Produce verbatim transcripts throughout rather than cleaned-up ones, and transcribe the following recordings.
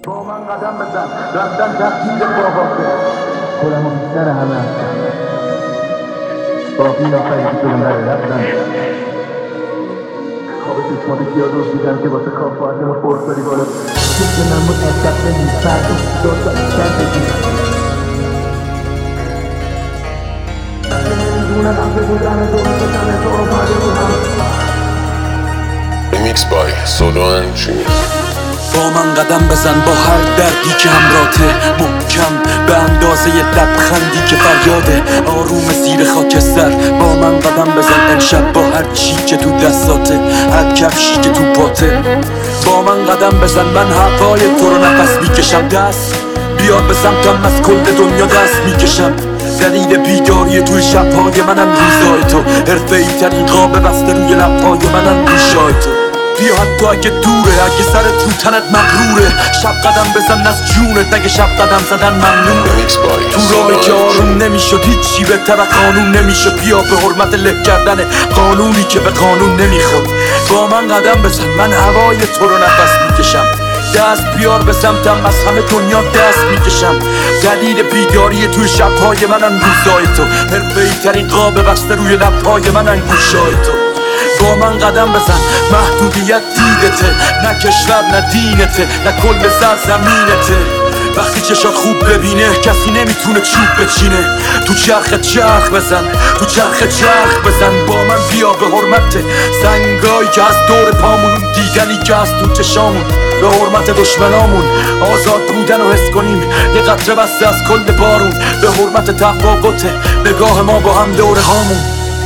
با من قدم بزن رفتن تحصیل باباته خودم و بیشتر همه هستم باقی نافریدی شدم برای رفتن خواب چشمات کیا دوست دیدم که واسه خواب باید ما فرص داری بالا چشم من بود اشتب نمید فرد و دو تا اشتر بگیرم نمیدونم همه بودن تو رو بزنه تو رو پاده بودم Remix by Solo and Jimmy. با من قدم بزن با هر دردی که همراته محکم به اندازه لبخندی که فریاده آروم زیر خاکستر با من قدم بزن امشب با هر چی که تو دستاته هر کفشی که تو پاته با من قدم بزن من هوای تو رو نفس میکشم دست بیا به سمتم از کل دنیا دست میکشم دلیل بیداری توی شبهای منم روزای تو حرفه‌ای ترین قاب بسته روی لبهای منم ریشای تو بیا حتی اگه دوره اگه سرت رو تنت مغروره شب قدم بزن از جونت اگه شب قدم زدن ممنونه تو راهی که آروم نمیشد هیچی بهتر از قانون نمیشد بیا به حرمت له کردن قانونی که به قانون نمیخورد با من قدم بزن من هوای تو رو نفس میکشم دست بیار به سمتم از همه دنیا دست میکشم دلیل بیداری توی شبهای منن روزای تو حرفه‌ای ترین قاب بسته روی لبهای منن گوشای تو با من قدم بزن محدودیت دیدته نه کشور نه دینته نه کل سرزمینته وقتی چشات خوب ببینه کسی نمیتونه چوب بچینه تو چرخ چرخ بزن تو چرخ چرخ بزن با من بیا به حرمت سنگایی که از دور پامون دیدنی که از تو چشامون به حرمت دشمنامون آزاد بودن و حس کنیم یه قطره بسته از کل بارون به حرمت تفاوت نگاه ما با هم دوره هامون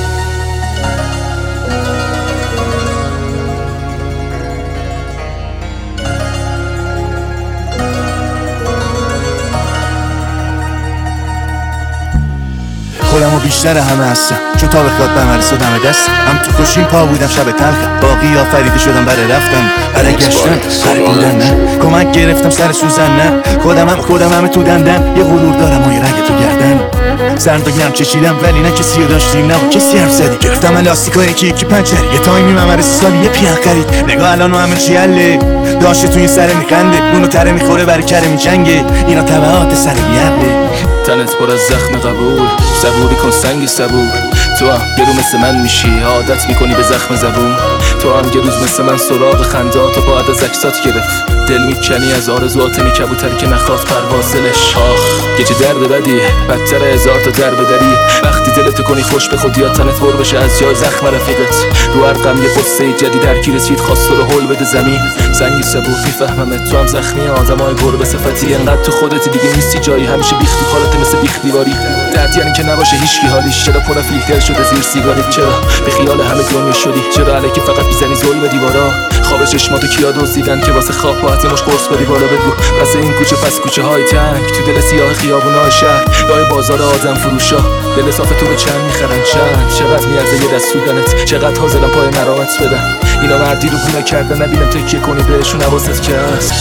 خودم و بیشتر همه هستم چون تا بخواد بمرس و دم دستم هم تو کشیم پا بودم شب تلخم باقی آفریده شدم برای رفتن برای گشتن برای بودن نه کمک گرفتم سر سوزن نه خودم هم خودم همه تو دندن یه غرور دارم و یه رنگ تو گردن زرد و گرم چشیدم ولی نه کسی رو داشتیم نه کسی حرف زدی گرفتم لاستیکای یکی یکی پنچری یه تایمی ممرس سالی یه پیان خرید نگاه الان و همه چی حله داشته توی سر میخنده نونو تره میخوره برای کره میجنگه اینا تبعات سر میبله تنت پر از زخم قبول صبوری کن سنگی صبور تو هم یه رو مثل من میشی عادت میکنی به زخم زبون تو هم یه روز مثل من سراغ خندات و باید از اکسات گرفت دل میکنی از آرزوات می کبوتری که نخواد پروازلش آخ یه چه درد بدی بدتر هزار تا درد دری وقتی دلتو کنی خوش به خود یا تنت پر بشه از جای زخم رفیقت رو هر غم یه قصه جدید در کی رسید خواست رو هل بده زمین سنگی صبور میفهممت تو هم زخمی آدمای گربه صفتی انقدر تو خودت دیگه نیستی جایی همیشه بیختی حالت مثل بیخ دیواری درد یعنی که نباشه هیچکی حالیش چرا پر فیلتر شده زیر سیگاری چرا به خیال همه دنیا شدی چرا الکی فقط میزنی ظلم دیوارا خواب چشماتو کیا دزدیدن که واسه خواب باید یه مش قرص بدی بالا بگو پس این کوچه پس کوچه های تنگ تو دل سیاه خیابونای شهر لای بازار آدم فروشا دل صاف تو به چند میخرن چند چقدر میارزه یه دست سودنت چقدر حاضرن پای مرامت بدن اینا مردی رو گونه کردن نبینم تکیه کنی بهشون حواست که هست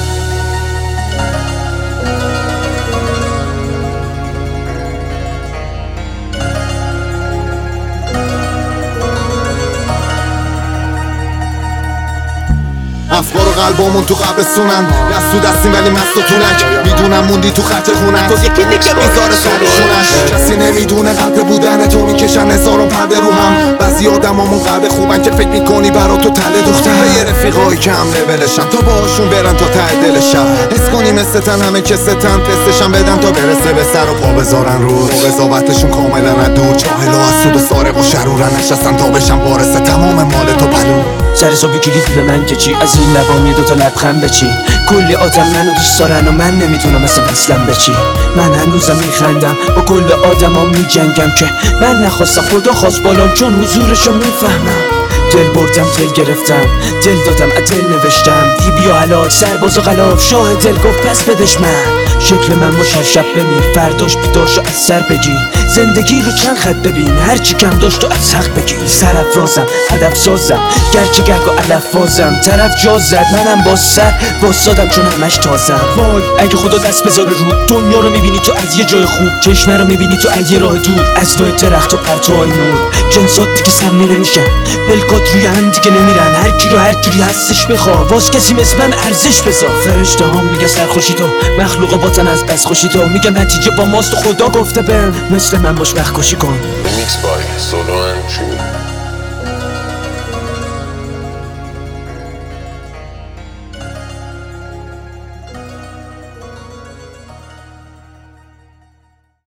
افکار و قلبامون تو قبرستونن دست تو دستیم ولی مست و طولک میدونم موندی تو خط خونت تو یکی دیگه میذاره سرشونش کسی نمیدونه قلب بودن تو میکشن هزاران پرده رو هم بعضی آدمامون قلب خوبن که فکر میکنی برا تو تله دوختن یه رفیقایی که هم لولشن تا باهاشون برن تا ته دل شب حس کنی مثل تن همه که ستن تستشن بدن تا برسه به سر و پا بذارن رو قضاوتشون کاملا از دور جاهل و از سود و سارق و شرورن نشستن تا بشن وارث تمام مال تو پلو سر صبحی کلید به من که چی از این لبام یه دوتا لبخند بچین کلی آدم منو دوست دارن و من نمیتونم مثل وصلم بچین من هنوزم میخندم با کل آدما میجنگم که من نخواستم خدا خواست بالام چون حضورشو میفهمم دل بردم دل گرفتم دل دادم از دل نوشتم دی بیا حلاج سرباز و غلاف شاه دل گفت پس بدش من شکل من باش هر شب بمیر فرداش بیدار شو از سر بگیر زندگی رو چند خط ببین هرچی کم داشت و از حق بگیر سرافرازم هدف سازم گرچه گرگ و علف فازم طرف جا زد منم با سر واسادم چون همش تازم وای اگه خدا دست بذاره رو دنیا رو میبینی تو از یه جای خوب چشمه رو میبینی تو از یه راه دور از توی درخت و پرتوهای نور جنسات دیگه سمی نمیشن بلکات روی هم دیگه نمیرن هر کی رو هر جوری هستش بخوا واس کسی مثل من ارزش بذار. فرشته ها میگه سرخوشی تو، مخلوقا باتن از بس خوشی تو. میگم نتیجه با ماست و خدا گفته بهم مثل من باش وقت کشی کن. Remix by Solo and Jimmy.